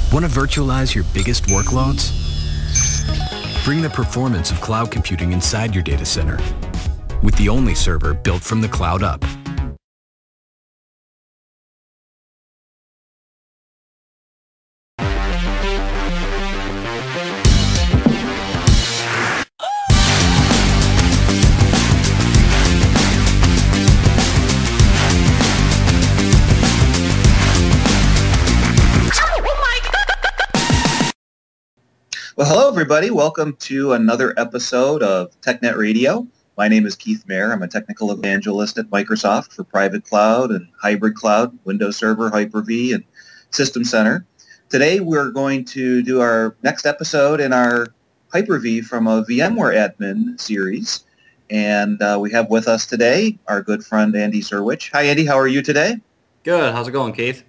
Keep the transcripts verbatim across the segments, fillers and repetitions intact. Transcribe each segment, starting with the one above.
Want to virtualize your biggest workloads? Bring the performance of cloud computing inside your data center with the only server built from the cloud up. Well, hello, everybody. Welcome to another episode of TechNet Radio. My name is Keith Mayer. I'm a technical evangelist at Microsoft for private cloud and hybrid cloud, Windows Server, Hyper-V, and System Center. Today, we're going to do our next episode in our Hyper-V from a VMware admin series. And uh, we have with us today our good friend, Andy Serwich. Hi, Andy. How are you today? Good. How's it going, Keith?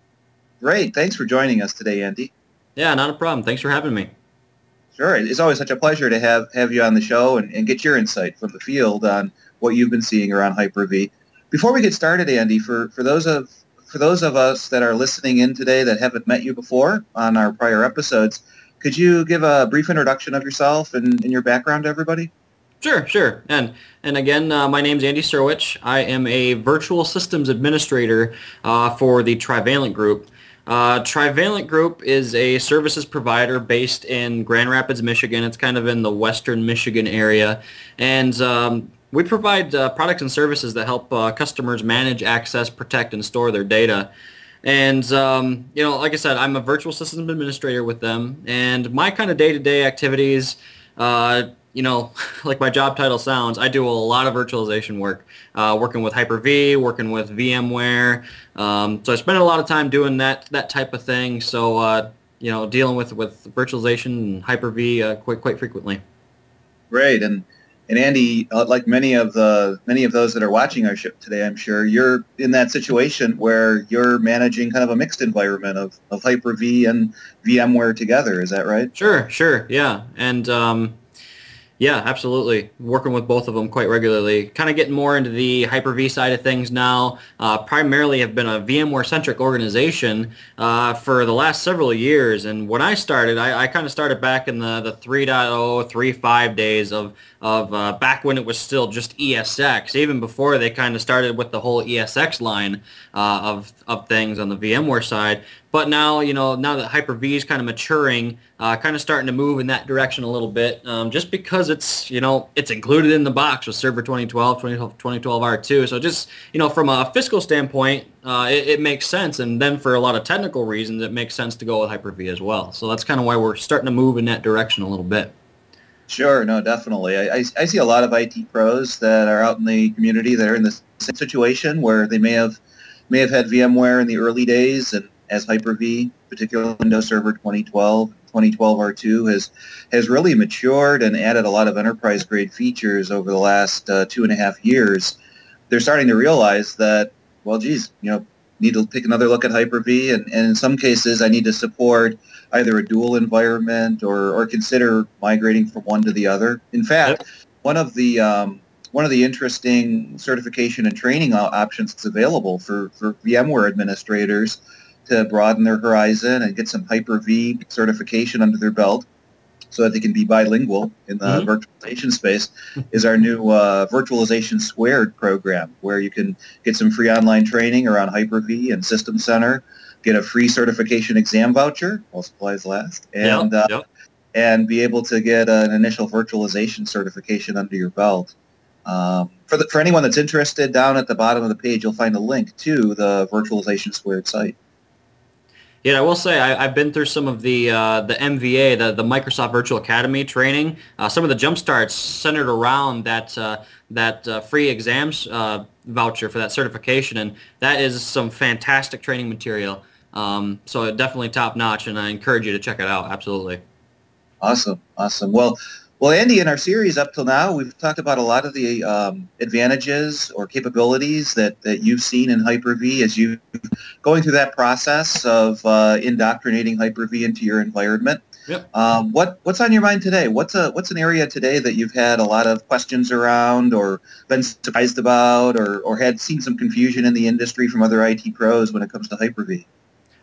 Great. Thanks for joining us today, Andy. Yeah, not a problem. Thanks for having me. Sure. It's always such a pleasure to have, have you on the show and, and get your insight from the field on what you've been seeing around Hyper-V. Before we get started, Andy, for, for those of for those of us that are listening in today that haven't met you before on our prior episodes, could you give a brief introduction of yourself and, and your background to everybody? Sure, sure. And and again, uh, my name's Andy Serwich. I am a virtual systems administrator uh, for the Trivalent Group. Uh, Trivalent Group is a services provider based in Grand Rapids, Michigan. It's kind of in the western Michigan area. And um, we provide uh, products and services that help uh, customers manage, access, protect, and store their data. And, um, you know, like I said, I'm a virtual systems administrator with them. And my kind of day-to-day activities, uh, you know, like my job title sounds, I do a lot of virtualization work, uh, working with Hyper-V, working with VMware. Um, so I spend a lot of time doing that that type of thing. So, uh, you know, dealing with, with virtualization and Hyper-V uh, quite quite frequently. Great. And and Andy, uh, like many of the many of those that are watching our show today, I'm sure you're in that situation where you're managing kind of a mixed environment of, of Hyper-V and VMware together. Is that right? Sure, sure, yeah. And um, yeah, absolutely. Working with both of them quite regularly. Kind of getting more into the Hyper-V side of things now. Uh, primarily have been a VMware-centric organization uh, for the last several years. And when I started, I, I kind of started back in the, the three point oh, three point five days of, of uh, back when it was still just E S X, even before they kind of started with the whole E S X line uh, of, of things on the VMware side. But now, you know, now that Hyper-V is kind of maturing, uh, kind of starting to move in that direction a little bit, um, just because it's, you know, it's included in the box with Server twenty twelve, twenty twelve R two. So just, you know, from a fiscal standpoint, uh, it, it makes sense. And then for a lot of technical reasons, it makes sense to go with Hyper-V as well. So that's kind of why we're starting to move in that direction a little bit. Sure, no, definitely. I, I, I see a lot of I T pros that are out in the community that are in this same situation where they may have may have had VMware in the early days, and as Hyper-V, particularly Windows Server twenty twelve, twenty twelve R two has has really matured and added a lot of enterprise-grade features over the last uh, two and a half years. They're starting to realize that, well, geez, you know, need to take another look at Hyper-V, and, and in some cases, I need to support either a dual environment or, or consider migrating from one to the other. In fact, yep. one of the um, one of the interesting certification and training options that's available for, for VMware administrators to broaden their horizon and get some Hyper-V certification under their belt so that they can be bilingual in the mm-hmm. virtualization space is our new uh, Virtualization Squared program, where you can get some free online training around Hyper-V and System Center, get a free certification exam voucher, while supplies last, and yep, yep. Uh, and be able to get an initial virtualization certification under your belt. Um, for, the, for anyone that's interested, down at the bottom of the page, you'll find a link to the Virtualization Squared site. Yeah, I will say I, I've been through some of the uh, the M V A, the, the Microsoft Virtual Academy training. Uh, some of the jump starts centered around that uh, that uh, free exams uh, voucher for that certification, and that is some fantastic training material. Um, so definitely top notch, and I encourage you to check it out. Absolutely. Awesome, awesome. Well, well, Andy, in our series up till now, we've talked about a lot of the um, advantages or capabilities that, that you've seen in Hyper-V as you going through that process of uh, indoctrinating Hyper-V into your environment. Yep. Um, what what's on your mind today? What's a what's an area today that you've had a lot of questions around, or been surprised about, or or had seen some confusion in the industry from other I T pros when it comes to Hyper-V?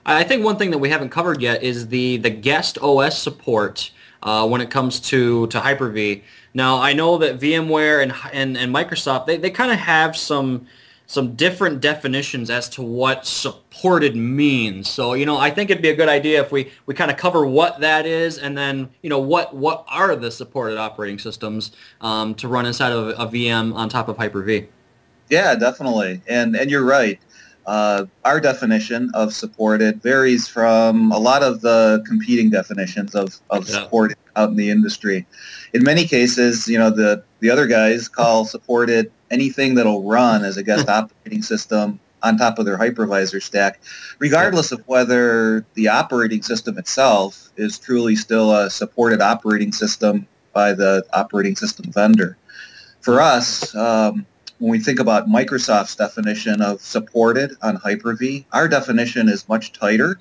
I think one thing that we haven't covered yet is the, the guest O S support uh, when it comes to, to Hyper-V. Now, I know that VMware and and, and Microsoft, they, they kind of have some some different definitions as to what supported means. So, you know, I think it'd be a good idea if we, we kind of cover what that is and then, you know, what, what are the supported operating systems um, to run inside of a V M on top of Hyper-V. Yeah, definitely. And and you're right. Uh, our definition of supported varies from a lot of the competing definitions of, of Yeah. supported out in the industry. In many cases, you know, the, the other guys call supported anything that'll run as a guest operating system on top of their hypervisor stack, regardless of whether the operating system itself is truly still a supported operating system by the operating system vendor. For us, um, when we think about Microsoft's definition of supported on Hyper-V, our definition is much tighter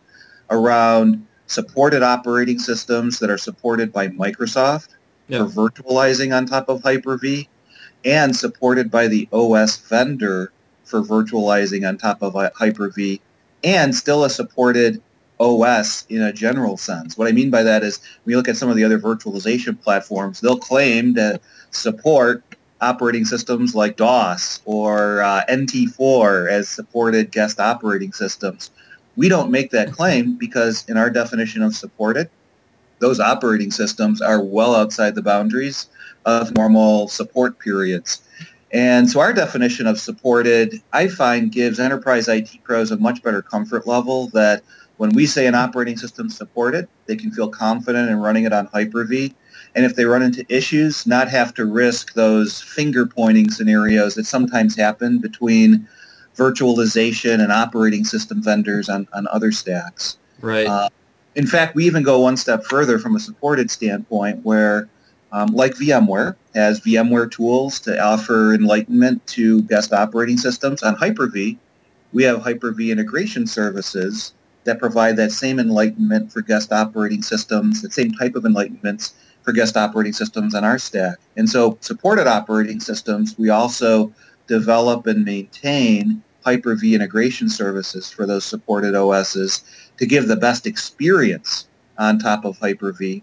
around supported operating systems that are supported by Microsoft Yeah. for virtualizing on top of Hyper-V, and supported by the O S vendor for virtualizing on top of Hyper-V, and still a supported O S in a general sense. What I mean by that is when you look at some of the other virtualization platforms, they'll claim to support operating systems like DOS or uh, N T four as supported guest operating systems. We don't make that claim because in our definition of supported, those operating systems are well outside the boundaries of normal support periods. And so our definition of supported, I find, gives enterprise I T pros a much better comfort level that when we say an operating system supported, they can feel confident in running it on Hyper-V. And if they run into issues, not have to risk those finger-pointing scenarios that sometimes happen between virtualization and operating system vendors on, on other stacks. Right. Uh, in fact, we even go one step further from a supported standpoint where, um, like VMware, has VMware tools to offer enlightenment to guest operating systems. On Hyper-V, we have Hyper-V integration services that provide that same enlightenment for guest operating systems, the same type of enlightenments for guest operating systems on our stack. And so supported operating systems, we also develop and maintain Hyper-V integration services for those supported O Ss to give the best experience on top of Hyper-V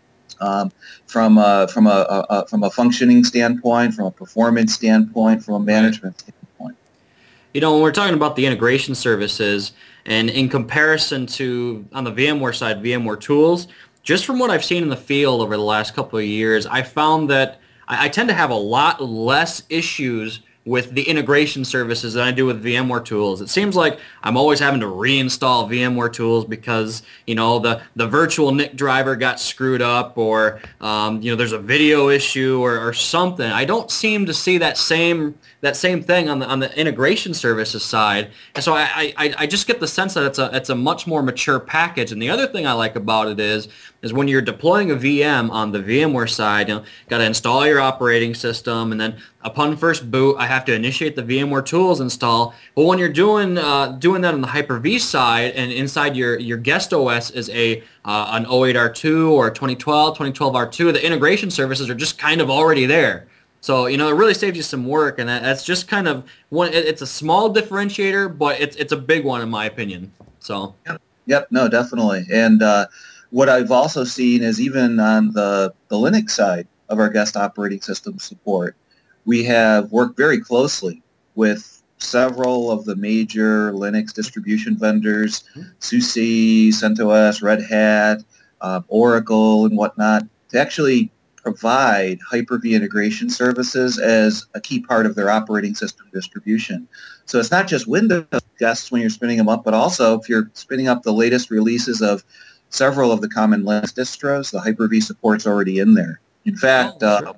um, from a, from a, a, a from a functioning standpoint, from a performance standpoint, from a management standpoint. You know, when we're talking about the integration services, and in comparison to, on the VMware side, VMware tools, just from what I've seen in the field over the last couple of years, I found that I, I tend to have a lot less issues with the integration services than I do with VMware tools. It seems like I'm always having to reinstall VMware tools because, you know, the, the virtual N I C driver got screwed up, or, um, you know, there's a video issue or, or something. I don't seem to see that same that same thing on the on the integration services side. And so I, I, I just get the sense that it's a it's a much more mature package. And the other thing I like about it is is when you're deploying a V M on the VMware side, you know, got to install your operating system, and then upon first boot, I have to initiate the VMware tools install. But when you're doing uh, doing that on the Hyper-V side, and inside your, your guest O S is a uh, an oh eight R two or twenty twelve, twenty twelve R two, the integration services are just kind of already there. So, you know, it really saves you some work, and that, that's just kind of one. It, it's a small differentiator, but it's it's a big one in my opinion. So. Yep. Yep. No, definitely. And uh, what I've also seen is even on the the Linux side of our guest operating system support, we have worked very closely with several of the major Linux distribution vendors, mm-hmm. SUSE, CentOS, Red Hat, uh, Oracle, and whatnot, to actually provide Hyper-V integration services as a key part of their operating system distribution. So it's not just Windows guests when you're spinning them up, but also if you're spinning up the latest releases of several of the common Linux distros, the Hyper-V support's already in there. In fact, oh, sure. uh,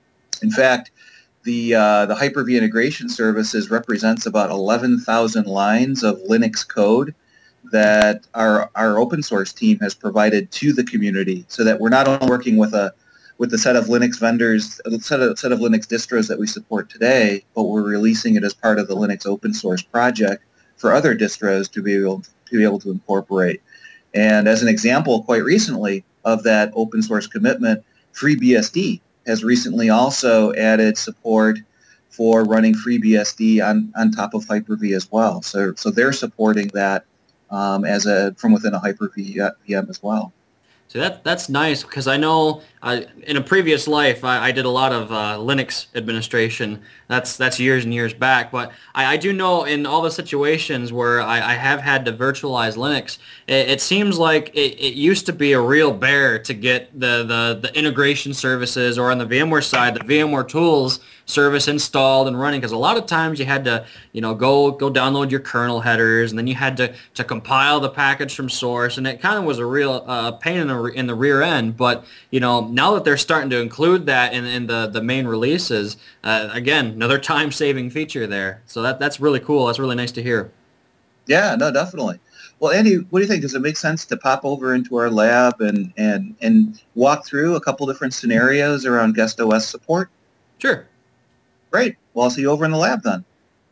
in fact, the uh, the Hyper-V integration services represents about eleven thousand lines of Linux code that our our open source team has provided to the community, so that we're not only working with a with the set of Linux vendors, a set of, set of Linux distros that we support today, but we're releasing it as part of the Linux open source project for other distros to be able to be able to incorporate. And as an example, quite recently of that open source commitment, FreeBSD has recently also added support for running FreeBSD on, on top of Hyper-V as well. So so they're supporting that um, as a from within a Hyper-V M as well. So that that's nice because I know uh, in a previous life I, I did a lot of uh, Linux administration. That's that's years and years back. But I, I do know in all the situations where I, I have had to virtualize Linux, it, it seems like it, it used to be a real bear to get the, the, the integration services, or on the VMware side, the VMware tools service installed and running, because a lot of times you had to, you know, go go download your kernel headers, and then you had to, to compile the package from source, and it kind of was a real uh, pain in the in the rear end. But you know, now that they're starting to include that in, in the, the main releases, uh, again, another time-saving feature there. So that that's really cool. That's really nice to hear. Yeah, no, definitely. Well, Andy, what do you think? Does it make sense to pop over into our lab and, and, and walk through a couple different scenarios around guest O S support? Sure. Great. Well, I'll see you over in the lab then.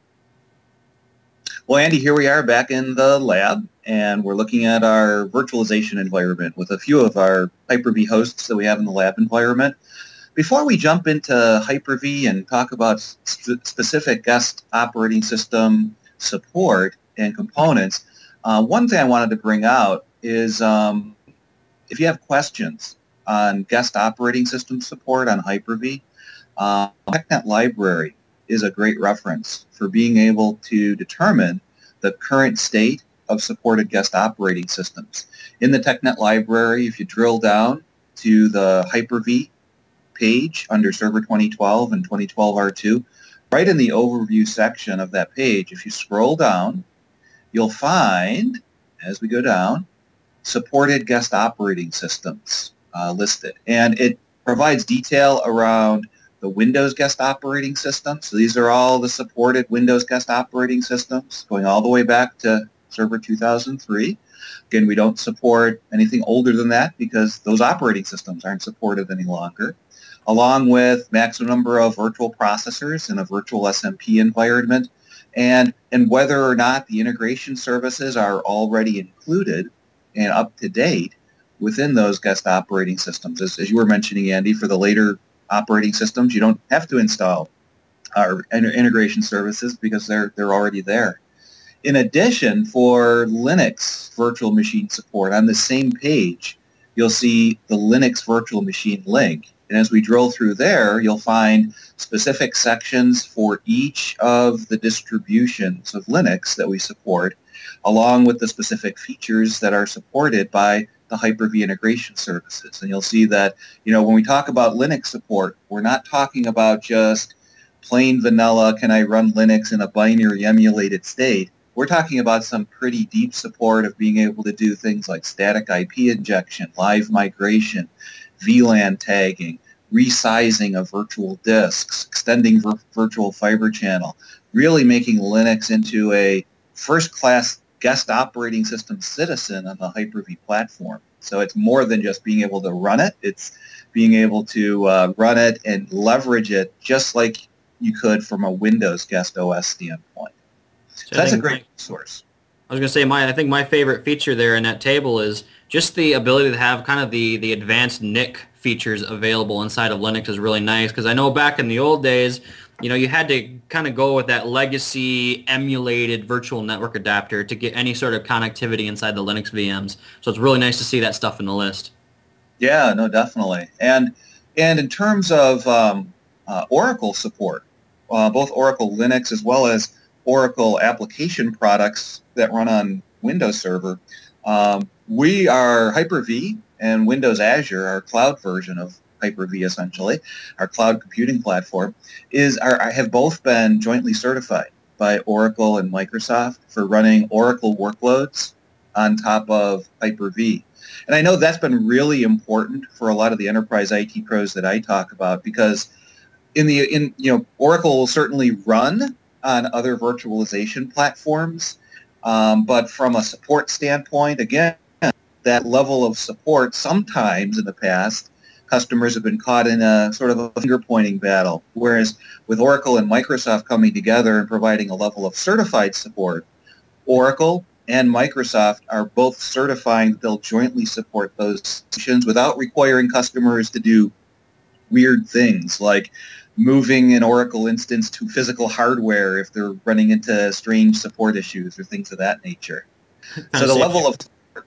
Well, Andy, here we are back in the lab, and we're looking at our virtualization environment with a few of our Hyper-V hosts that we have in the lab environment. Before we jump into Hyper-V and talk about sp- specific guest operating system support and components, uh, one thing I wanted to bring out is um, if you have questions on guest operating system support on Hyper-V, uh, TechNet Library is a great reference for being able to determine the current state of supported guest operating systems. In the TechNet Library, if you drill down to the Hyper-V page under Server twenty twelve and twenty twelve R two, right in the overview section of that page, if you scroll down, you'll find, as we go down, supported guest operating systems uh, listed. And it provides detail around the Windows guest operating system. So these are all the supported Windows guest operating systems going all the way back to Server two thousand three. Again, we don't support anything older than that because those operating systems aren't supported any longer, along with maximum number of virtual processors in a virtual S M P environment, and, and whether or not the integration services are already included and up to date within those guest operating systems. As, as you were mentioning, Andy, for the later operating systems, you don't have to install our integration services because they're they're already there. In addition, for Linux virtual machine support, on the same page, you'll see the Linux virtual machine link. And as we drill through there, you'll find specific sections for each of the distributions of Linux that we support, along with the specific features that are supported by the Hyper-V integration services. And you'll see that, you know, when we talk about Linux support, we're not talking about just plain vanilla, can I run Linux in a binary emulated state? We're talking about some pretty deep support of being able to do things like static I P injection, live migration, V LAN tagging, resizing of virtual disks, extending vir- virtual fiber channel, really making Linux into a first-class guest operating system citizen on the Hyper-V platform. So it's more than just being able to run it. It's being able to uh, run it and leverage it just like you could from a Windows guest O S standpoint. So that's a great source. I was going to say, my I think my favorite feature there in that table is just the ability to have kind of the, the advanced N I C features available inside of Linux is really nice, because I know back in the old days, you know, you had to kind of go with that legacy emulated virtual network adapter to get any sort of connectivity inside the Linux V Ms. So it's really nice to see that stuff in the list. Yeah, no, definitely. And and in terms of um, uh, Oracle support, uh, both Oracle Linux as well as Oracle application products that run on Windows Server, um, we are Hyper-V and Windows Azure, our cloud version of Hyper-V essentially, our cloud computing platform, is are, have both been jointly certified by Oracle and Microsoft for running Oracle workloads on top of Hyper-V. And I know that's been really important for a lot of the enterprise I T pros that I talk about, because in the in you know Oracle will certainly run on other virtualization platforms, um, but from a support standpoint, again, that level of support sometimes in the past, customers have been caught in a sort of a finger-pointing battle, whereas with Oracle and Microsoft coming together and providing a level of certified support, Oracle and Microsoft are both certifying that they'll jointly support those solutions without requiring customers to do weird things like moving an Oracle instance to physical hardware if they're running into strange support issues or things of that nature. So the level of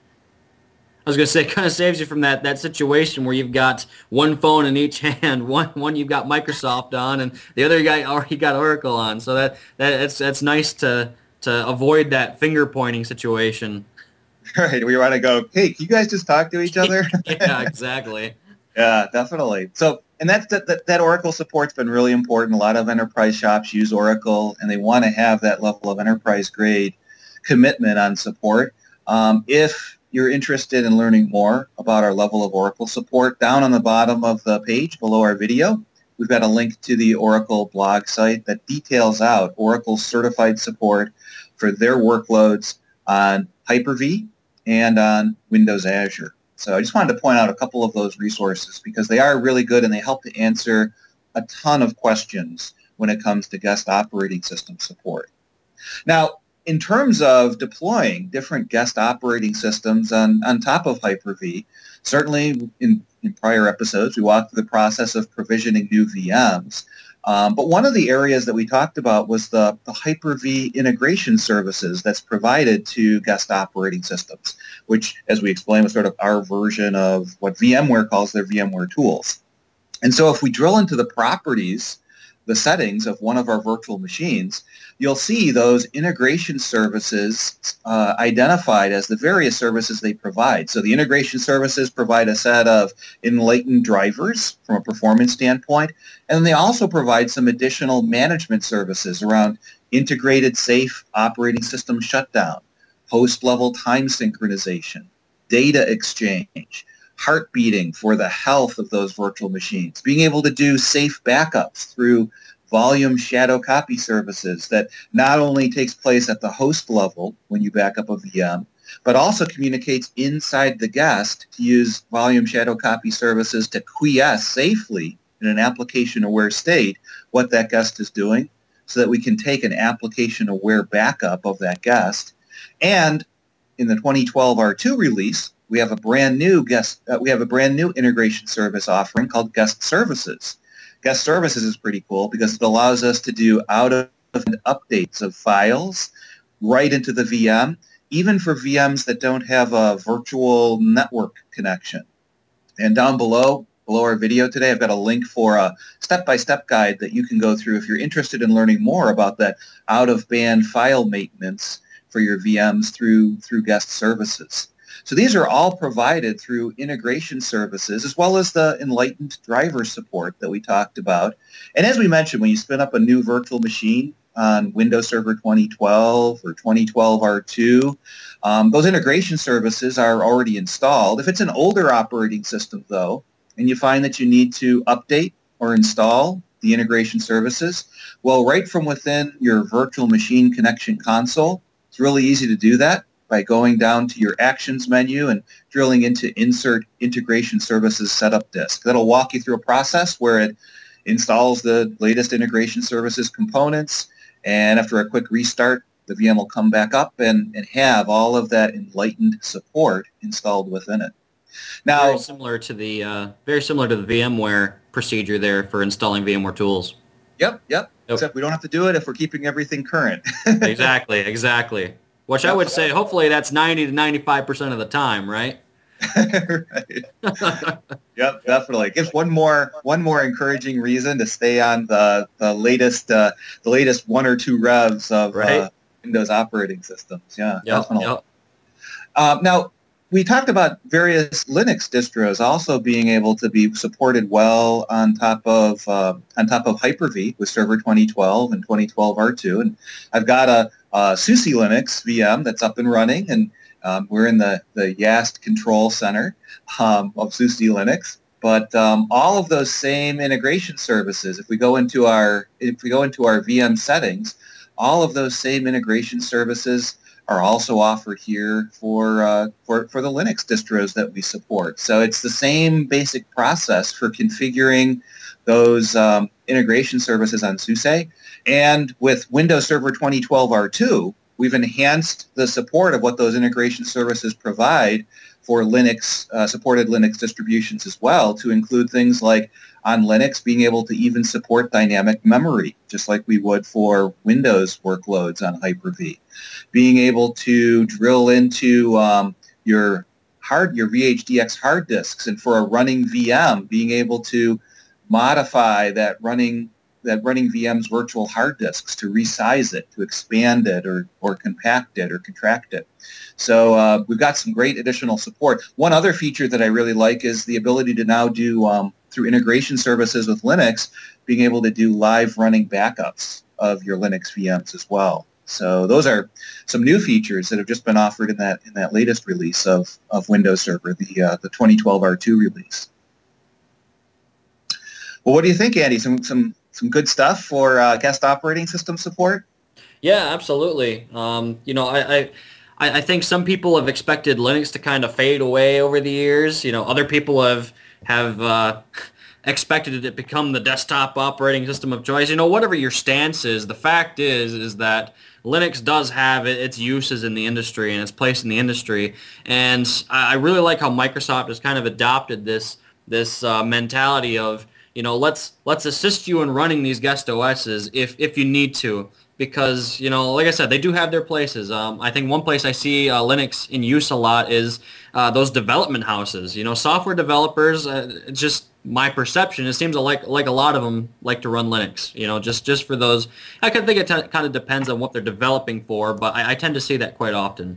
I was going to say, it kind of saves you from that, that situation where you've got one phone in each hand, one one you've got Microsoft on, and the other guy already got Oracle on. So that, that it's that's nice to to avoid that finger pointing situation. Right, we want to go, hey, can you guys just talk to each other? Yeah, exactly. Yeah, definitely. So, and that's, that, that that Oracle support's been really important. A lot of enterprise shops use Oracle, and they want to have that level of enterprise grade commitment on support. Um, if you're interested in learning more about our level of Oracle support, down on the bottom of the page below our video, we've got a link to the Oracle blog site that details out Oracle's certified support for their workloads on Hyper-V and on Windows Azure. So I just wanted to point out a couple of those resources because they are really good and they help to answer a ton of questions when it comes to guest operating system support. Now, in terms of deploying different guest operating systems on, on top of Hyper-V, certainly in, in prior episodes, we walked through the process of provisioning new V Ms. Um, but one of the areas that we talked about was the, the Hyper-V integration services that's provided to guest operating systems, which, as we explained, was sort of our version of what VMware calls their VMware tools. And so if we drill into the properties, the settings of one of our virtual machines, you'll see those integration services uh, identified as the various services they provide. So the integration services provide a set of Enlightened drivers from a performance standpoint, and then they also provide some additional management services around integrated safe operating system shutdown, host-level time synchronization, data exchange, heart beating for the health of those virtual machines, being able to do safe backups through volume shadow copy services that not only takes place at the host level when you back up a V M, but also communicates inside the guest to use volume shadow copy services to quiesce safely in an application-aware state what that guest is doing so that we can take an application-aware backup of that guest. And in the twenty twelve R two release, we have a brand new guest. Uh, we have a brand new integration service offering called Guest Services. Guest Services is pretty cool because it allows us to do out-of-band updates of files right into the V M, even for V Ms that don't have a virtual network connection. And down below, below our video today, I've got a link for a step-by-step guide that you can go through if you're interested in learning more about that out-of-band file maintenance for your V Ms through through Guest Services. So these are all provided through integration services as well as the Enlightened driver support that we talked about. And as we mentioned, when you spin up a new virtual machine on Windows Server twenty twelve or twenty twelve R two, um, those integration services are already installed. If it's an older operating system, though, and you find that you need to update or install the integration services, well, right from within your virtual machine connection console, it's really easy to do that by going down to your Actions menu and drilling into Insert Integration Services Setup Disk. That'll walk you through a process where it installs the latest integration services components, and after a quick restart, the V M will come back up and, and have all of that Enlightened support installed within it. Now, very similar to the uh, very similar to the VMware procedure there for installing VMware tools. Yep, yep. Yep. Except we don't have to do it if we're keeping everything current. Exactly, exactly. Which I would say, hopefully, that's ninety to ninety-five percent of the time, right? Right. Yep, definitely. It gives one more one more encouraging reason to stay on the the latest uh, the latest one or two revs of right. uh, Windows operating systems. Yeah, yep, definitely. Yep. Um, now, we talked about various Linux distros also being able to be supported well on top of uh, on top of Hyper-V with Server twenty twelve and twenty twelve R two, and I've got a, a SUSE Linux V M that's up and running, and um, we're in the the YAST control center um, of SUSE Linux. But um, all of those same integration services, if we go into our if we go into our V M settings, all of those same integration services are also offered here for, uh, for for the Linux distros that we support. So it's the same basic process for configuring those um, integration services on SUSE. And with Windows Server twenty twelve R two, we've enhanced the support of what those integration services provide for Linux, uh, supported Linux distributions as well, to include things like on Linux being able to even support dynamic memory, just like we would for Windows workloads on Hyper-V. Being able to drill into um, your hard, your V H D X hard disks, and for a running V M, being able to modify that running that running V M's virtual hard disks to resize it, to expand it, or or compact it, or contract it. So uh, we've got some great additional support. One other feature that I really like is the ability to now do, um, through integration services with Linux, being able to do live running backups of your Linux V Ms as well. So those are some new features that have just been offered in that in that latest release of, of Windows Server, the uh, the twenty twelve R two release. Well, what do you think, Andy? Some some some good stuff for uh, guest operating system support? Yeah, absolutely. Um, you know, I, I I think some people have expected Linux to kind of fade away over the years. You know, other people have have uh, expected it to become the desktop operating system of choice. You know, whatever your stance is, the fact is is that Linux does have its uses in the industry and its place in the industry. And I really like how Microsoft has kind of adopted this this uh, mentality of, you know, let's let's assist you in running these guest O Ss if if you need to. Because, you know, like I said, they do have their places. Um, I think one place I see uh, Linux in use a lot is uh, those development houses. You know, software developers, uh, it's just my perception, it seems like like a lot of them like to run Linux, you know, just, just for those. I can think it t- kind of depends on what they're developing for, but I, I tend to see that quite often.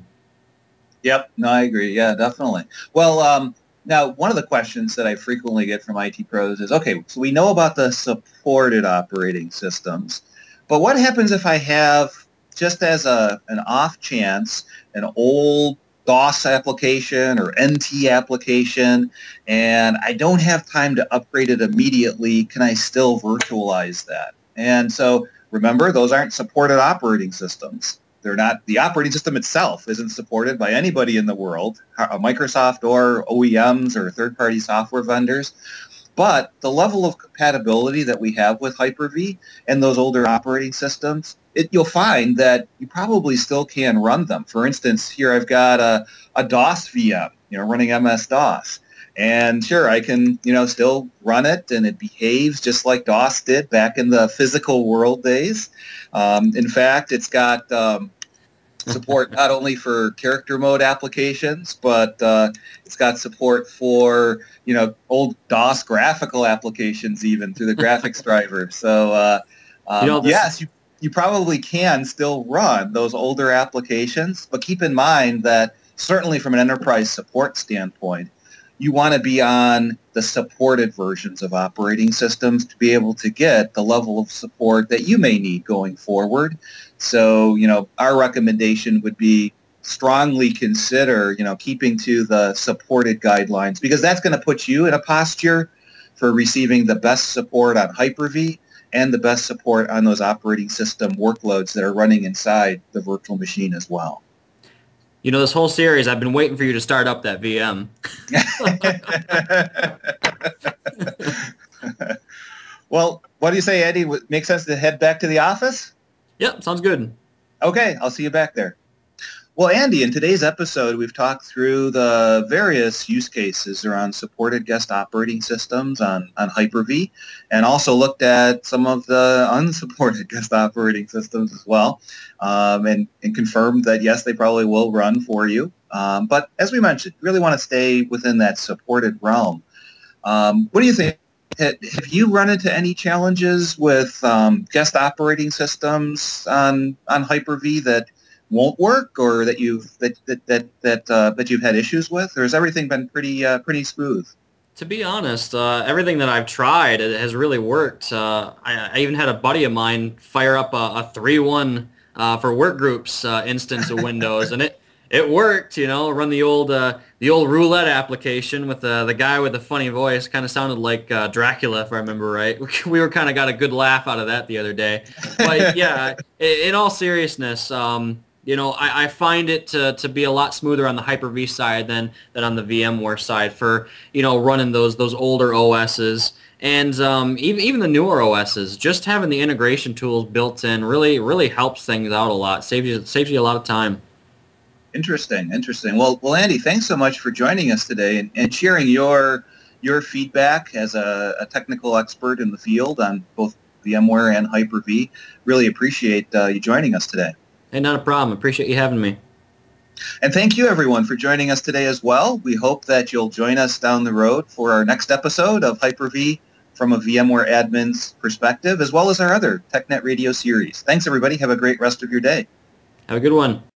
Yep, no, I agree. Yeah, definitely. Well, um, now, one of the questions that I frequently get from I T pros is, okay, so we know about the supported operating systems, but what happens if I have, just as a an off chance, an old DOS application or N T application, and I don't have time to upgrade it immediately? Can I still virtualize that? And so remember, those aren't supported operating systems. They're not, the operating system itself isn't supported by anybody in the world, Microsoft or O E Ms or third-party software vendors. But the level of compatibility that we have with Hyper-V and those older operating systems, it, you'll find that you probably still can run them. For instance, here I've got a, a DOS V M, you know, running M S DOS. And sure, I can, you know, still run it, and it behaves just like DOS did back in the physical world days. Um, in fact, it's got um, support not only for character mode applications, but uh, it's got support for, you know, old DOS graphical applications even through the graphics driver. So, uh, um, you know, this- yes, you, you probably can still run those older applications, but keep in mind that certainly from an enterprise support standpoint, you want to be on the supported versions of operating systems to be able to get the level of support that you may need going forward. So, you know, our recommendation would be strongly consider, you know, keeping to the supported guidelines, because that's going to put you in a posture for receiving the best support on Hyper-V and the best support on those operating system workloads that are running inside the virtual machine as well. You know, this whole series, I've been waiting for you to start up that V M. Well, what do you say, Eddie? Would it make sense to head back to the office? Yep, sounds good. Okay, I'll see you back there. Well, Andy, in today's episode, we've talked through the various use cases around supported guest operating systems on, on Hyper-V, and also looked at some of the unsupported guest operating systems as well, um, and, and confirmed that, yes, they probably will run for you. Um, but as we mentioned, you really want to stay within that supported realm. Um, what do you think? Have you run into any challenges with um, guest operating systems on, on Hyper-V that won't work, or that you've that that that that, uh, that you've had issues with, or has everything been pretty uh, pretty smooth? To be honest, uh, everything that I've tried it has really worked. Uh, I, I even had a buddy of mine fire up a, a three one uh, for work groups uh, instance of Windows, and it it worked. You know, run the old uh, the old roulette application with the the guy with the funny voice. Kind of sounded like uh, Dracula, if I remember right. We were kind of got a good laugh out of that the other day. But yeah, in, in all seriousness. Um, You know, I, I find it to, to be a lot smoother on the Hyper-V side than, than on the VMware side for, you know, running those those older O Ss. And um, even even the newer O Ss, just having the integration tools built in really really helps things out a lot. Saves you saves you a lot of time. Interesting, interesting. Well, well, Andy, thanks so much for joining us today and, and sharing your your feedback as a, a technical expert in the field on both VMware and Hyper-V. Really appreciate uh, you joining us today. Hey, not a problem. Appreciate you having me. And thank you, everyone, for joining us today as well. We hope that you'll join us down the road for our next episode of Hyper-V from a VMware admin's perspective, as well as our other TechNet Radio series. Thanks, everybody. Have a great rest of your day. Have a good one.